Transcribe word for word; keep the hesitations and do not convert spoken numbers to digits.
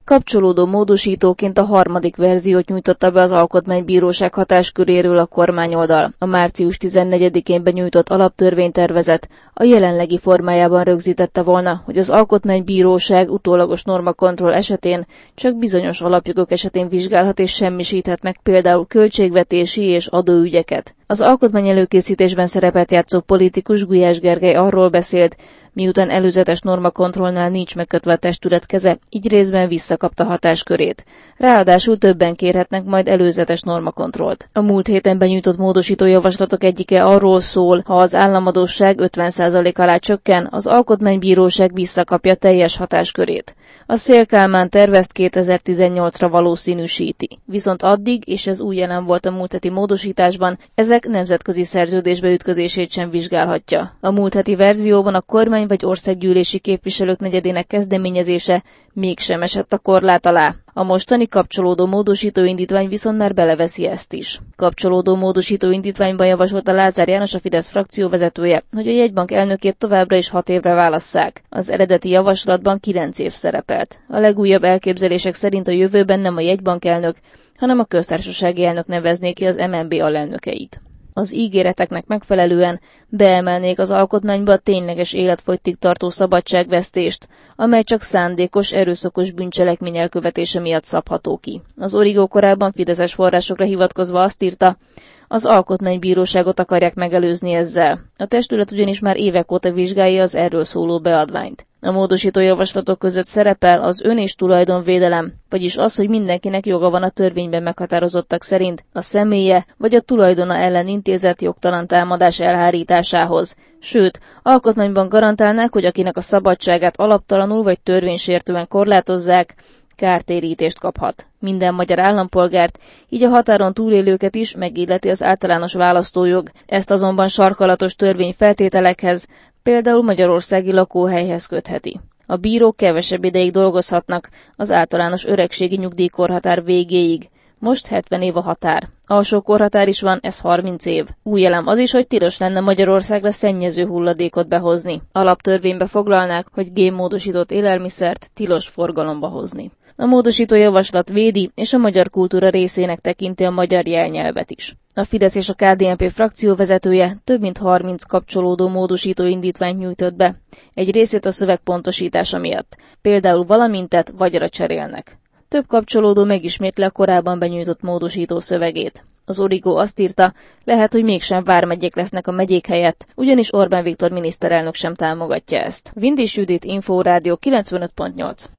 Kapcsolódó módosítóként a harmadik verziót nyújtotta be az Alkotmánybíróság hatásköréről a kormányoldal. A március tizennegyedikén benyújtott alaptörvénytervezet a jelenlegi formájában rögzítette volna, hogy az Alkotmánybíróság utólagos normakontroll esetén csak bizonyos alapjogok esetén vizsgálhat és semmisíthet meg például költségvetési és adóügyeket. Az alkotmányelőkészítésben szerepet játszó politikus Gulyás Gergely arról beszélt, miután előzetes normakontrollnál nincs megkötve a testület keze, így részben visszakapta hatáskörét. Ráadásul többen kérhetnek majd előzetes normakontrollt. A múlt héten benyújtott módosító javaslatok egyike arról szól, ha az államadósság ötven százalék alá csökken, az Alkotmánybíróság visszakapja teljes hatáskörét. A Széll-Kálmán tervezt kétezer-tizennyolcra valószínűsíti. Viszont addig, és ez új jelen volt a múlt heti módosításban, ezek nemzetközi szerződésbe ütközését sem vizsgálhatja. A múlt heti verzióban a kormány vagy országgyűlési képviselők negyedének kezdeményezése mégsem esett a korlát alá. A mostani kapcsolódó módosító indítvány viszont már beleveszi ezt is. Kapcsolódó módosító indítványban javasolta Lázár János, a Fidesz frakció vezetője, hogy a jegybank elnökét továbbra is hat évre válasszák. Az eredeti javaslatban kilenc év szerepelt. A legújabb elképzelések szerint a jövőben nem a jegybank elnök, hanem a köztársasági elnök nevezné ki az em en bé alelnökeit. Az ígéreteknek megfelelően beemelnék az alkotmányba a tényleges életfogytig tartó szabadságvesztést, amely csak szándékos, erőszakos bűncselekmény elkövetése miatt szabható ki. Az Origo korábban fideszes forrásokra hivatkozva azt írta, az Alkotmánybíróságot akarják megelőzni ezzel. A testület ugyanis már évek óta vizsgálja az erről szóló beadványt. A módosító javaslatok között szerepel az ön- és tulajdonvédelem, vagyis az, hogy mindenkinek joga van a törvényben meghatározottak szerint a személye vagy a tulajdona ellen intézett jogtalan támadás elhárításához. Sőt, alkotmányban garantálnák, hogy akinek a szabadságát alaptalanul vagy törvénysértően korlátozzák, kártérítést kaphat. Minden magyar állampolgárt, így a határon túlélőket is megilleti az általános választójog, ezt azonban sarkalatos törvényfeltételekhez, például magyarországi lakóhelyhez kötheti. A bírók kevesebb ideig dolgozhatnak, az általános öregségi nyugdíjkorhatár végéig. Most hetven év a határ. Alsó korhatár is van, ez harminc év. Új elem az is, hogy tilos lenne Magyarországra szennyező hulladékot behozni. Alaptörvénybe foglalnák, hogy génmódosított élelmiszert tilos forgalomba hozni. A módosító javaslat védi, és a magyar kultúra részének tekinti a magyar jelnyelvet is. A Fidesz és a ká dé en pé frakció vezetője több mint harminc kapcsolódó módosító indítványt nyújtott be, egy részét a szöveg pontosítása miatt, például valamintet vagyra cserélnek. Több kapcsolódó megismétli a korábban benyújtott módosító szövegét. Az Origo azt írta, lehet, hogy mégsem vármegyék lesznek a megyék helyett, ugyanis Orbán Viktor miniszterelnök sem támogatja ezt. Vindis Judit, Info Rádió kilencvenöt pont nyolc.